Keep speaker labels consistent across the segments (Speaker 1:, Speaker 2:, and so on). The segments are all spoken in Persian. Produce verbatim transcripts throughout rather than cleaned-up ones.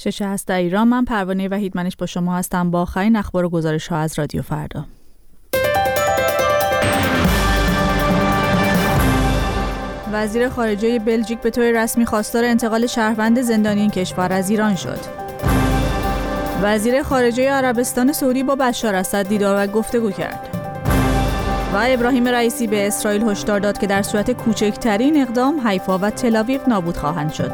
Speaker 1: شش هست در ایران. من پروانه وحیدمنش با شما هستم با آخرین اخبار و گزارش‌ها از رادیو فردا. وزیر خارجه بلژیک به طور رسمی خواستار انتقال شهروند زندانی کشور از ایران شد. وزیر خارجه عربستان سعودی با بشار اسد دیدار و گفتگو کرد. و ابراهیم رئیسی به اسرائیل هشدار داد که در صورت کوچکترین اقدام حیفا و تل‌آویو نابود خواهند شد.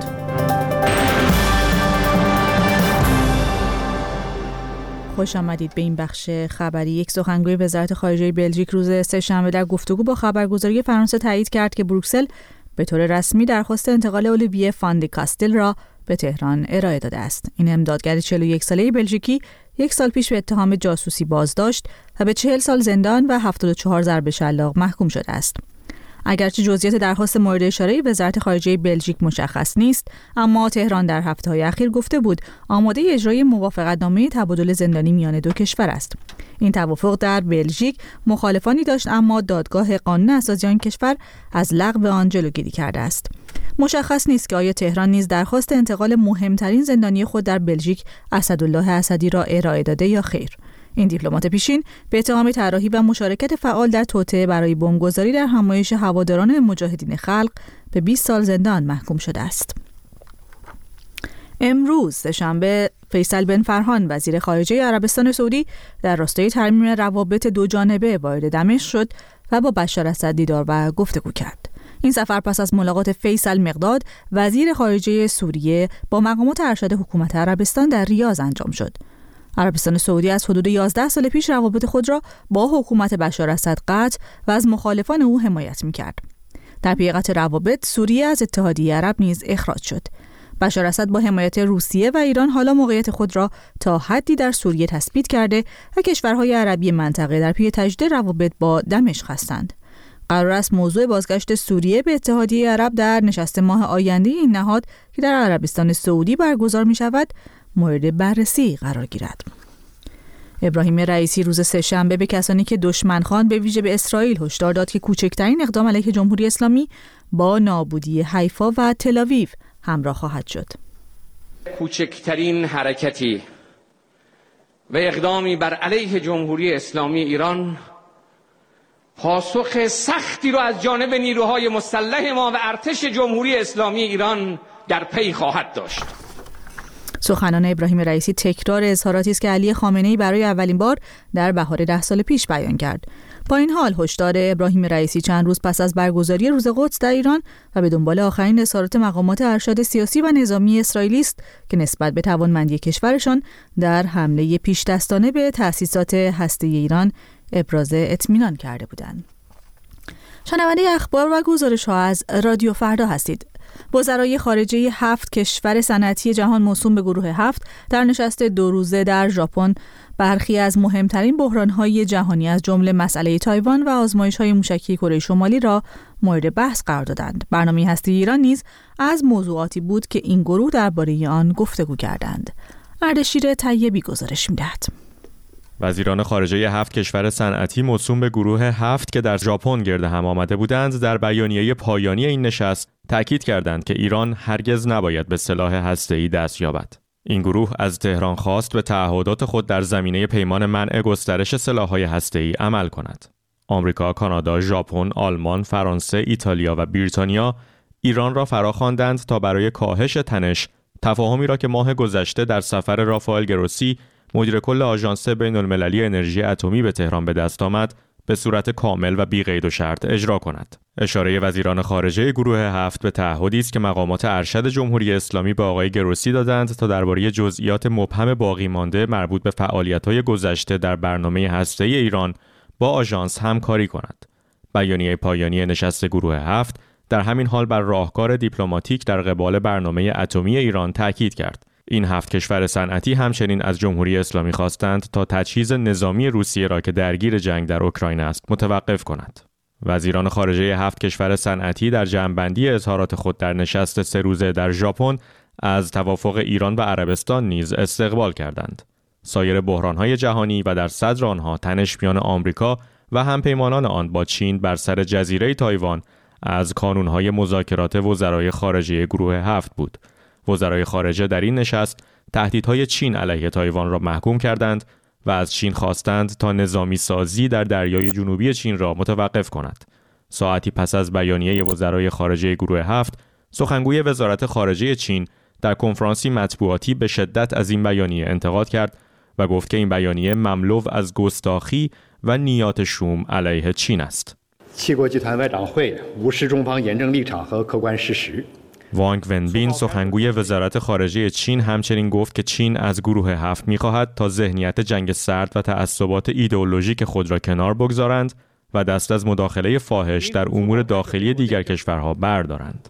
Speaker 1: خوش آمدید به این بخش خبری. یک سخنگوی وزارت خارجه بلژیک روز سه‌شنبه در گفتگو با خبرگزاری فرانسه تایید کرد که بروکسل به طور رسمی درخواست انتقال اولیویه فان دی کاستل را به تهران ارائه داده است. این امدادگر چهل و یک ساله بلژیکی یک سال پیش به اتهام جاسوسی بازداشت و به چهل سال زندان و هفتاد و چهار ضرب شلاق محکوم شده است. اگرچه جزئیات درخواست مورد اشاره وزارت خارجه بلژیک مشخص نیست، اما تهران در هفته‌های اخیر گفته بود آماده اجرای موافقتنامه تبادل زندانی میان دو کشور است. این توافق در بلژیک مخالفانی داشت، اما دادگاه قانون اساسی آن کشور از لغو آن جلوگیری کرده است. مشخص نیست که آیا تهران نیز درخواست انتقال مهمترین زندانی خود در بلژیک اسدالله اسدی را ارائه داده یا خیر. این دیپلمات پیشین به اتهام طراحی و مشارکت فعال در توطئه برای بمبگذاری در همایش هواداران مجاهدین خلق به بیست سال زندان محکوم شده است. امروز سه‌شنبه فیصل بن فرهان وزیر خارجه عربستان سعودی در راستای ترمیم روابط دو جانبه وارد دمشق شد و با بشار اسد دیدار و گفتگو کرد. این سفر پس از ملاقات فیصل مقداد وزیر خارجه سوریه با مقامات ارشد حکومت عربستان در ریاض انجام شد. عربستان سعودی از حدود یازده سال پیش روابط خود را با حکومت بشار اسد قطع و از مخالفان او حمایت می‌کرد. در پی قطع روابط سوریه از اتحادیه عرب نیز اخراج شد. بشار اسد با حمایت روسیه و ایران حالا موقعیت خود را تا حدی در سوریه تثبیت کرده و کشورهای عربی منطقه در پی تجدید روابط با دمشق هستند. قرار است موضوع بازگشت سوریه به اتحادیه عرب در نشست ماه آینده این نهاد که در عربستان سعودی برگزار می شود مورد بررسی قرار گیرد. ابراهیم رئیسی روز سه‌شنبه به کسانی که دشمنخوان به ویژه به اسرائیل هشدار داد که کوچکترین اقدام علیه جمهوری اسلامی با نابودی حیفا و تل‌آویو همراه خواهد شد.
Speaker 2: کوچکترین حرکتی و اقدامی بر علیه جمهوری اسلامی ایران پاسخ سختی را از جانب نیروهای مسلح ما و ارتش جمهوری اسلامی ایران در پی خواهد داشت.
Speaker 1: سخنان ابراهیم رئیسی تکرار اظهاراتی است که علی خامنه‌ای برای اولین بار در بهار ده سال پیش بیان کرد. با این حال هشدار ابراهیم رئیسی چند روز پس از برگزاری روز قدس در ایران و به دنبال آخرین اظهارات مقامات ارشد سیاسی و نظامی اسرائیلی است که نسبت به توانمندی کشورشان در حمله پیش‌دستانه به تأسیسات هسته‌ای ایران ابراز اطمینان کرده بودند. شنونده اخبار و گزارش‌ها از رادیو فردا هستید. وزرای خارجه هفت کشور صنعتی جهان موسوم به گروه هفت در نشست دو روزه در ژاپن برخی از مهمترین بحران‌های جهانی از جمله مسئله تایوان و آزمایش‌های موشکی کره شمالی را مورد بحث قرار دادند. برنامه هسته ایران نیز از موضوعاتی بود که این گروه درباره آن گفتگو کردند. اردشیر طیبی گزارش می‌دهد.
Speaker 3: وزیران خارجه هفت کشور صنعتی موسوم به گروه هفت که در ژاپن گرد هم آمده بودند در بیانیه پایانی این نشست تأکید کردند که ایران هرگز نباید به سلاح هسته‌ای دست یابد. این گروه از تهران خواست به تعهدات خود در زمینه پیمان منع گسترش سلاح‌های هسته‌ای عمل کند. آمریکا، کانادا، ژاپن، آلمان، فرانسه، ایتالیا و بریتانیا ایران را فراخواندند تا برای کاهش تنش تفاهمی را که ماه گذشته در سفر رافائل گروسی مدیر کل آژانس بین‌المللی انرژی اتمی به تهران به دست آمد به صورت کامل و بی قید و شرط اجرا کند. اشاره وزیران خارجه گروه هفت به تعهدی است که مقامات ارشد جمهوری اسلامی به آقای گروسی دادند تا درباره جزئیات مبهم باقی مانده مربوط به فعالیت‌های گذشته در برنامه هسته‌ای ایران با آژانس همکاری کند. بیانیه پایانی نشست گروه هفت در همین حال بر راهکار دیپلماتیک در قبال برنامه اتمی ایران تاکید کرد. این هفت کشور صنعتی همچنین از جمهوری اسلامی خواستند تا تجهیز نظامی روسیه را که درگیر جنگ در اوکراین است متوقف کند. وزیران خارجه هفت کشور صنعتی در جمع‌بندی اظهارات خود در نشست سه روزه در ژاپن از توافق ایران و عربستان نیز استقبال کردند. سایر بحران‌های جهانی و در صدر آنها تنش میان آمریکا و همپیمانان آن با چین بر سر جزیره تایوان از کانون‌های مذاکرات وزرای خارجه گروه هفت بود. وزرای خارجه در این نشست تهدیدهای چین علیه تایوان را محکوم کردند و از چین خواستند تا نظامی سازی در دریای جنوبی چین را متوقف کند. ساعتی پس از بیانیه وزرای خارجه گروه هفت، سخنگوی وزارت خارجه چین در کنفرانسی مطبوعاتی به شدت از این بیانیه انتقاد کرد و گفت که این بیانیه مملو از گستاخی و نیات شوم علیه چین است. وانگ ونبین سخنگوی وزارت خارجه چین همچنین گفت که چین از گروه هفت می‌خواهد تا ذهنیت جنگ سرد و تعصبات ایدئولوژیک خود را کنار بگذارند و دست از مداخله فاحش در امور داخلی دیگر کشورها بردارند.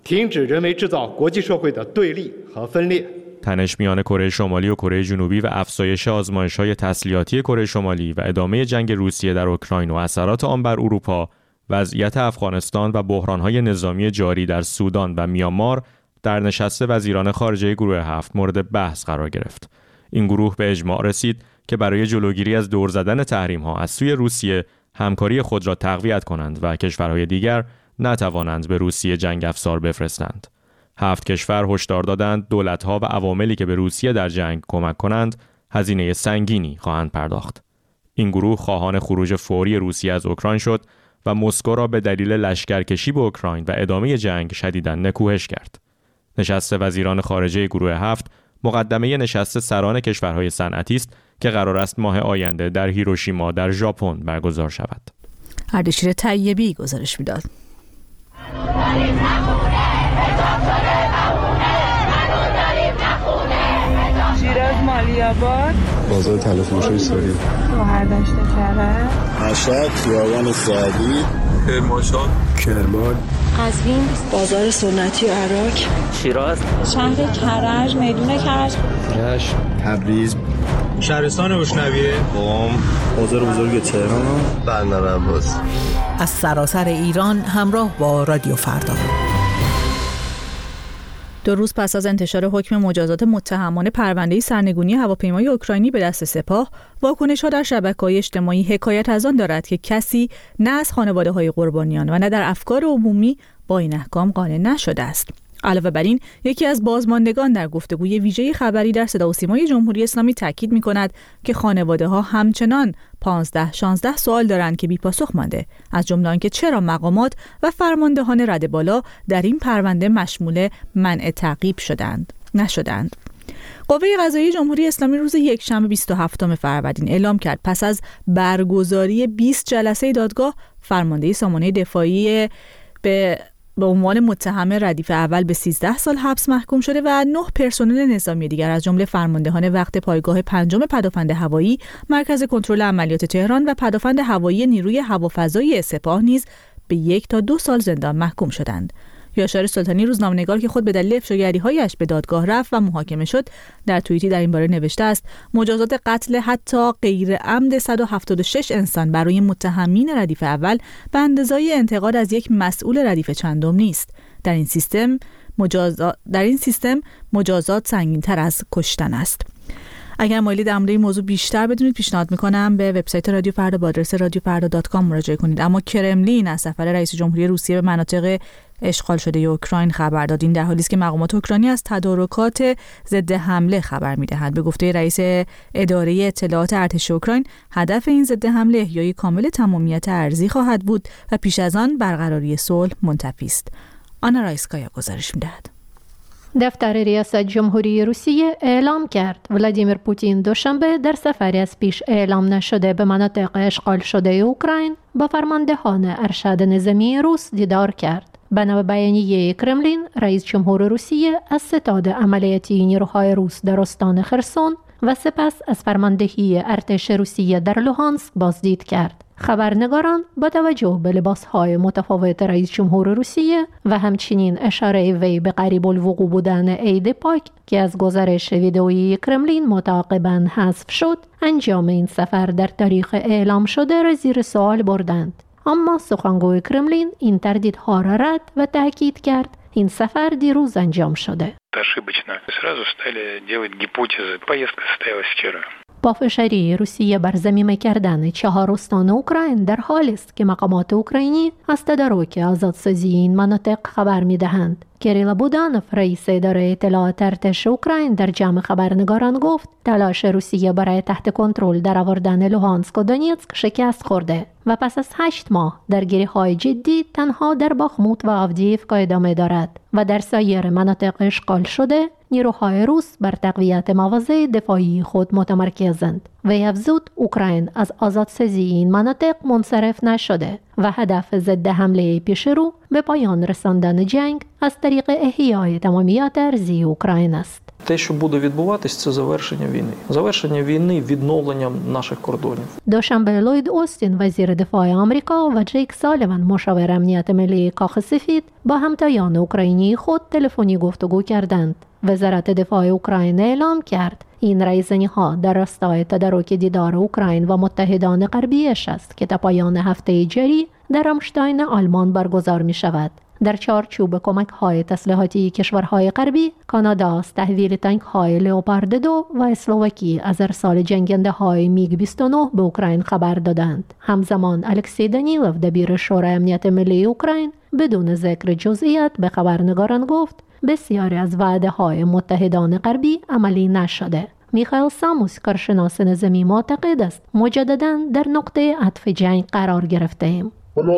Speaker 3: تنش میان کره شمالی و کره جنوبی و افزایش آزمایش‌های تسلیحاتی کره شمالی و ادامه جنگ روسیه در اوکراین و اثرات آن بر اروپا، وضعیت افغانستان و بحران‌های نظامی جاری در سودان و میانمار در نشست وزیران خارجه گروه هفت مورد بحث قرار گرفت. این گروه به اجماع رسید که برای جلوگیری از دور زدن تحریم‌ها از سوی روسیه همکاری خود را تقویت کنند و کشورهای دیگر نتوانند به روسیه جنگ افزار بفرستند. هفت کشور هشدار دادند دولت‌ها و عواملی که به روسیه در جنگ کمک کنند هزینه سنگینی خواهند پرداخت. این گروه خواهان خروج فوری روسیه از اوکراین شد و مسکو را به دلیل لشکرکشی به اوکراین و ادامه جنگ شدیداً نکوهش کرد. نشست وزیران خارجه گروه هفت مقدمه نشست سران کشورهای صنعتی است که قرار است ماه آینده در هیروشیما در ژاپن برگزار شود.
Speaker 1: اردشیر طیبی گزارش می‌داد.
Speaker 4: شیراز مالی‌آباد،
Speaker 5: بازار تلفروشی سوری،
Speaker 4: شهردشت کرج،
Speaker 5: مشهد، خیابان سعدی، کرمانشاه، کرمان،
Speaker 6: قزوین، بازار سنتی و عراق،
Speaker 7: شیراز،
Speaker 4: شهر کرج، میدون کرج،
Speaker 5: رشت، تبریز،
Speaker 8: شهرستان روشنویه،
Speaker 5: قم، بازار بزرگ تهران، بندر عباس.
Speaker 9: از سراسر ایران همراه با رادیو فردا.
Speaker 1: دو روز پس از انتشار حکم مجازات متهمان پرونده سرنگونی هواپیمای اوکراینی به دست سپاه، واکنش‌ها در شبکه‌های اجتماعی حکایت از آن دارد که کسی نه از خانواده‌های قربانیان و نه در افکار عمومی با این احکام قانع نشده است. علاوه بر این، یکی از بازماندگان در گفتگوی ویژه خبری در صدا و سیمای جمهوری اسلامی تاکید می‌کند که خانواده‌ها همچنان پانزده شانزده سوال دارند که بی‌پاسخ مانده، از جمله آنکه چرا مقامات و فرماندهان رده بالا در این پرونده مشمول منع تعقیب شدند نشدند. قوه قضاییه جمهوری اسلامی روز یکشنبه بیست و هفتم فروردین اعلام کرد پس از برگزاری بیست جلسه دادگاه، فرمانده سامانه دفاعی به به عنوان متهم ردیف اول به سیزده سال حبس محکوم شده و نه پرسنل نظامی دیگر از جمله فرماندهان وقت پایگاه پنجم پدافند هوایی، مرکز کنترل عملیات تهران و پدافند هوایی نیروی هوافضایی سپاه نیز به یک تا دو سال زندان محکوم شدند. یاشار سلطانی روزنامه‌نگار که خود به دلیل افشاگری‌هایش به دادگاه رفت و محاکمه شد، در توییتی در این باره نوشته است: مجازات قتل حتی غیر عمد صد و هفتاد و شش انسان برای متهمین ردیف اول به اندازه انتقاد از یک مسئول ردیف چندم نیست. در این سیستم مجازات در این سیستم مجازات سنگین‌تر از کشتن است. اگر مایلید در مورد این موضوع بیشتر بدونید، پیشنهاد میکنم به وبسایت رادیو فردا با آدرس رادیو فردا دات کام مراجعه کنید. اما کرملین از سفر رئیس جمهوری روسیه به مناطق اشغال شده اوکراین خبر داد. این در حالی است که مقامات اوکراینی از تدارکات ضد حمله خبر میدهند. به گفته رئیس اداره اطلاعات ارتش اوکراین، هدف این ضد حمله احیای کامل تمامیت ارضی خواهد بود و پیش از آن برقراری صلح منتفی است. آنا رایسکایا گزارش میدهد.
Speaker 10: دفتر ریاست جمهوری روسیه اعلام کرد ولادیمیر پوتین دوشنبه در سفری از پیش اعلام نشده به مناطق اشغال شده اوکراین با فرماندهان ارشد نظامی روس دیدار کرد. بنا به بیانیه کرملین، رئیس جمهور روسیه از ستاد عملیاتی نیروهای روس در استان خرسون و سپس از فرماندهی ارتش روسیه در لوهانسک بازدید کرد. خبرنگاران با توجه به لباسهای متفاوت رئیس جمهور روسیه و همچنین اشاره وی به قریب الوقوع بودن عید پاک که از گزارش ویدئویی کرملین متعاقباً حذف شد، انجام این سفر در تاریخ اعلام شده را زیر سوال بردند. اما سخنگوی کرملین این تردیدها را رد و تاکید کرد این سفر دیروز انجام شده. پافشاری روسیه بر ضمیمه کردن چهار استان اوکراین در حالی است که مقامات اوکراینی از تدارک آزادسازی این مناطق خبر می‌دهند. کریلا بودانوف رئیس اداره اطلاعات ارتش اوکراین در جمع خبرنگاران گفت تلاش روسیه برای تحت کنترل در آوردن لوهانسک و دونیتسک شکست خورده و پس از هشت ماه درگیری‌های جدی تنها در باخموت و آودییفکا ادامه دارد و در سایر مناطق اشغال شده نیروهای روس بر تقویت مواضع دفاعی خود متمرکزند. وی افزود اوکراین از آزادسازی این مناطق منصرف نشده و هدف ضد حمله پیش رو به پایان رساندن جنگ از طریق احیای تمامیت ارضی اوکراین است.
Speaker 7: Те, що буде відбуватись, це завершення війни. Завершення війни відновленням наших кордонів.
Speaker 10: دوشنبه لوید اوستین وزیر دفاع آمریکا و جیک سالیوان مشاور امنیت ملی کاخ سفید با همتایان اوکراینی خود تلفنی گفتگو کردند. وزارت دفاع اوکراین اعلام کرد این رایزنی‌ها در راستای تدارک دیدار اوکراین و متحدان غربیش است که تا پایان هفته جاری در رامشتاین آلمان برگزار می شود. در چارچوب کمک‌های تسلیحاتی کشورهای غربی، کانادا از تحویل تانک‌های لئوپارد دو و اسلواکی از ارسال جنگنده‌های میگ بیست و نه به اوکراین خبر دادند. همزمان الکسی دانیلوف دبیر شورای امنیت ملی اوکراین بدون ذکر جزئیات به خبرنگاران گفت بسیاری از وعده‌های متحدان غربی عملی نشده. میخائیل ساموس کارشناس نظامی معتقد است مجدداً در نقطه عطف جنگ قرار گرفته‌ایم.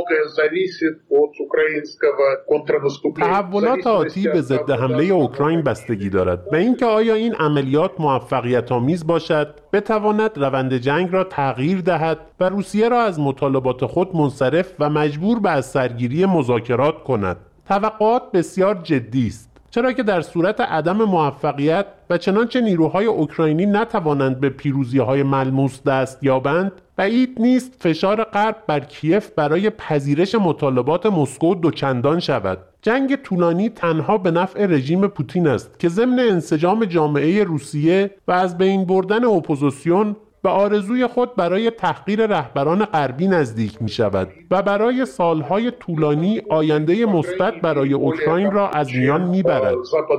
Speaker 11: تحولات آتی به ضد حمله اوکراین بستگی دارد و اینکه آیا این عملیات موفقیت آمیز باشد، بتواند روند جنگ را تغییر دهد و روسیه را از مطالبات خود منصرف و مجبور به از سرگیری مذاکرات کند. توقعات بسیار جدی است، چرا که در صورت عدم موفقیت و چنانچه نیروهای اوکراینی نتوانند به پیروزی‌های ملموس دست یابند، بعید نیست فشار غرب بر کیف برای پذیرش مطالبات مسکو دوچندان شود. جنگ طولانی تنها به نفع رژیم پوتین است که ضمن انسجام جامعه روسیه و از بین بردن اپوزیسیون به آرزوی خود برای تحقیر رهبران غربی نزدیک می شود و برای سالهای طولانی آینده مثبت برای اوکراین را از میان می برد.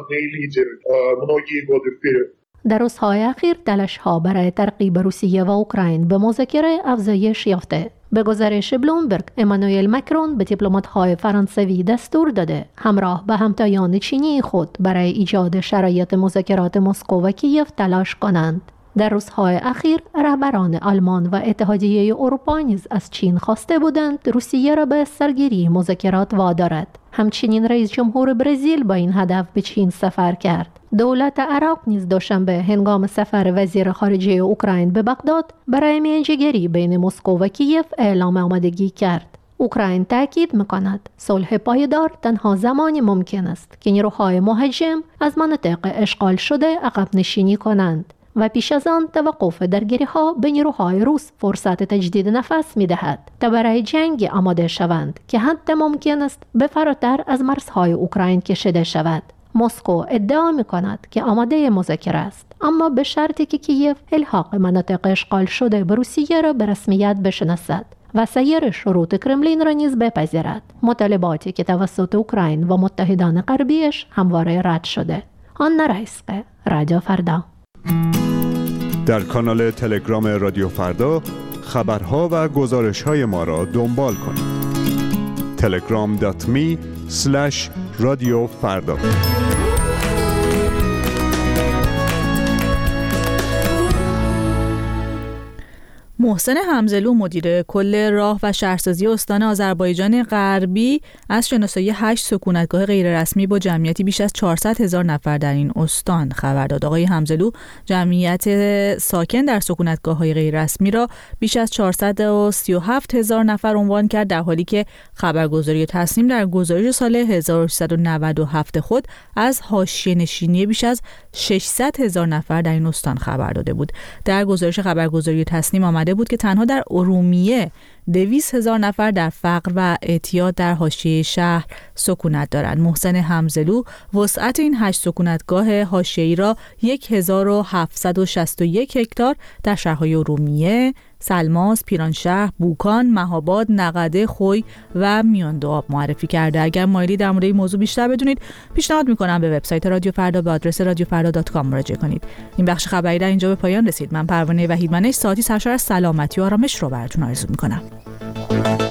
Speaker 10: در روزهای اخیر تلاش‌ها برای ترغیب روسیه و اوکراین به مذاکره افزایش یافته. به گزارش بلومبرگ، امانوئل مکرون به دیپلمات‌های فرانسوی دستور داده همراه به همتایان چینی خود برای ایجاد شرایط مذاکرات مسکو و کیف تلاش کنند. در روزهای اخیر رهبران آلمان و اتحادیه اروپا نیز از چین خواسته بودند روسیه را به سرگیری مذاکرات وادارد. همچنین رئیس جمهور برزیل با این هدف به چین سفر کرد. دولت عراق نیز دوشنبه هنگام سفر وزیر خارجه اوکراین به بغداد برای میانجیگری بین مسکو و کیف اعلام آمادگی کرد. اوکراین تاکید می‌کند صلح پایدار تنها زمانی ممکن است که نیروهای مهاجم از مناطق اشغال شده عقب نشینی کنند و پیش از آن توقف درگیری‌ها به نیروهای روس فرصت تجدید نفس می‌دهد تا برای جنگ آماده شوند که حتی ممکن است به فراتر از مرزهای اوکراین کشیده شود. مسکو ادعا می‌کند که آماده مذاکره است، اما به شرطی که کیف الحاق مناطق اشغال شده به روسیه را به رسمیت بشناسد و سایر شروط کرملین را نیز بپذیرد، مطالباتی که توسط اوکراین و متحدان غربیش همواره رد شده. آنا رایسقه، رادیو فردا.
Speaker 12: در کانال تلگرام رادیو فردا خبرها و گزارش‌های ما را دنبال کنید. تلگرام دات می اسلش رادیو فردا.
Speaker 1: محسن حمزلو مدیر کل راه و شهرسازی استان آذربایجان غربی از شناسایی هشت سکونتگاه غیررسمی با جمعیتی بیش از چهارصد هزار نفر در این استان خبر داد. آقای حمزلو جمعیت ساکن در سکونتگاه‌های غیررسمی را بیش از چهارصد و سی و هفت هزار نفر عنوان کرد، در حالی که خبرگزاری تصنیم در گزارش سال هزار و سیصد و نود و هفت خود از حاشیه نشینی بیش از ششصد هزار نفر در این استان خبر داده بود. در گزارش خبرگزاری تصنیم آمده بود که تنها در ارومیه دویست هزار نفر در فقر و اعتیاد در حاشیه شهر سکونت دارند. محسن حمزلو وسعت این هشت سکونتگاه حاشیه‌ای را هزار و هفتصد و شصت و یک هکتار در شهرهای ارومیه، سلماس، پیرانشهر، بوکان، مهاباد، نقده، خوی و میاندوآب معرفی کرده. اگر مایلی در مورد این موضوع بیشتر بدونید، پیشنهاد میکنم به وبسایت رادیو فردا به آدرس رادیو فردا دات کام مراجعه کنید. این بخش خبری در اینجا به پایان رسید. من پروانه وحیدمنش ساعتی سرشار از سلامتی و آرامش رو براتون آرزو میکنم.